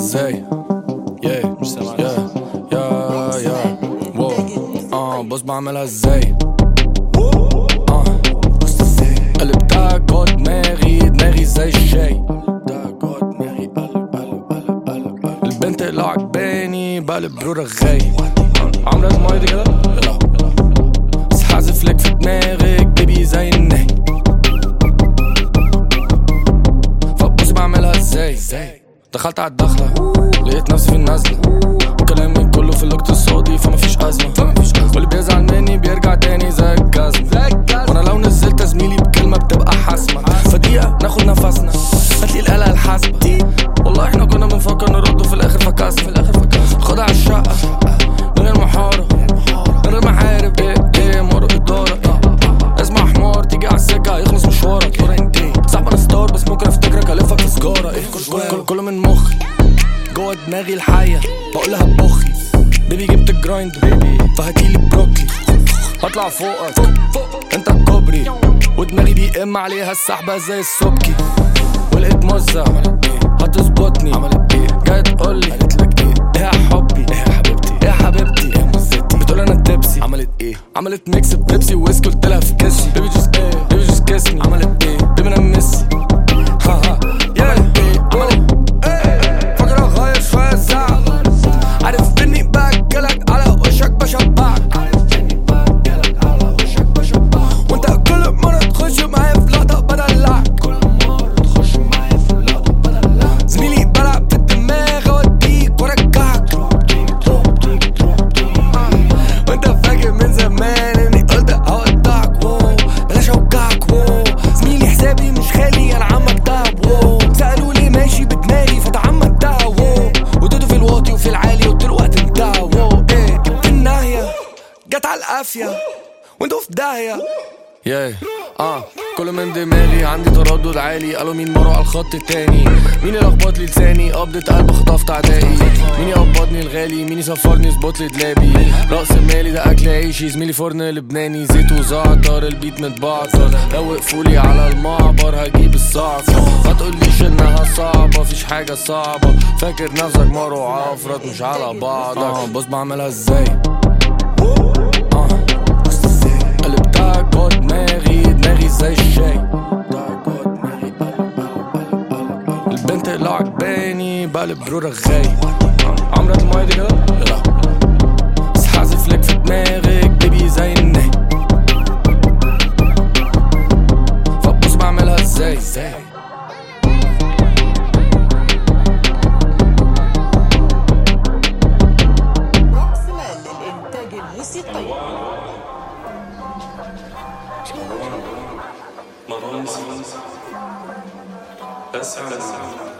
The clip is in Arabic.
ازاي؟ مش سامعك. يا واو بص بعملها ازاي؟ قلبتها جوا دماغي زي الشاي. البنت لو عجباني بقلب برو رغاي. عاملة لازم مايدي كده؟ يلا بس حازف لك في دماغك بيبي زي النهي. فبص بعملها ازاي؟ دخلت على الدخلة لقيت نفسي في النزلة، كلامي كله في الاقتصادي فمفيش أزمة، واللي بيزعل مني بيرجع تاني زي الجزمة. وانا لو نزلت زميلي بكلمة بتبقى حاسمة، فدقيقة ناخد نفسنا هاتلي الآلة الحاسبة. والله احنا كنا بنفكر نرده في الآخر فكسنا، خدها على الشقة من غير محارة من غير محارب. ايه مرة إدارة اسمع حمار تيجي على السكة هيخلص مشوارك. صاحب انا ستار بس ممكن افتكرك الفك في سجارة. كله من مخي جوا دماغي الحية بقولها بمخي. بيبي جبت الجرايند فهاتيلي بروكلي. هطلع فوقك انت الكوبري ودماغي بيقم عليها السحبة زي السبكي. ولقيت مزة هتظبطني جاي تقولي ايه يا حبي ايه يا حبيبتي ايه يا حبيبتي ايه مزتي. بتقول انا التبسي عملت ايه؟ عملت ميكس بيبسي وويسكي قلتلها في كسي. بيبي جوست كيسني عملت ايه؟ بيبي انا ميسي ها عملت ايه؟ فاكر اغير شوية الساعة عارف اني باكلك على وشك بشبعك. وانت كل مرة تخش معايا في لقطة بدلعك. زميلي بلعب في الدماغ اوديك وارجعك. وانت فاكر من زمان اني قلت هودعك. بلاش اوجعك. زميلي حسابي مش خالي انا عمك دهب. سألوا لي ماشي بدماغي فتعمدتها. ودودو في الواطي وفي العالي قلت له وقت انتهى. ايه جبت الناهية جت على القافية وانتوا في داهية. كل من دماغي عندي تردد عالي. قالوا مين مرة على الخط التاني؟ مين يلخبط لي لساني؟ قبضة قلب خطفت عدائي. مين يقبضني الغالي؟ مين يسفرني سبوت لي دلابي؟ رأس مالي ده أكل عيشي. زميلي فرن لبناني زيت وزعتر البيت متبعتر. لو وقفولي على المعبر هجيب الصعقة. ما تقوليش انها صعبة فيش حاجة صعبة. فاكر نفسك مرة وعفرت مش على بعضك. بص بعملها ازاي؟ قلبتها جوا دماغي زي الشاي. البنت لو عجباني بقلب برو رغاي. عاملة المايدي كده؟ يلا بس حازف لك في دماغك بيبي زي النهي. فبص بعملها ازاي؟ الإنتاج الموسيقي. مروان بس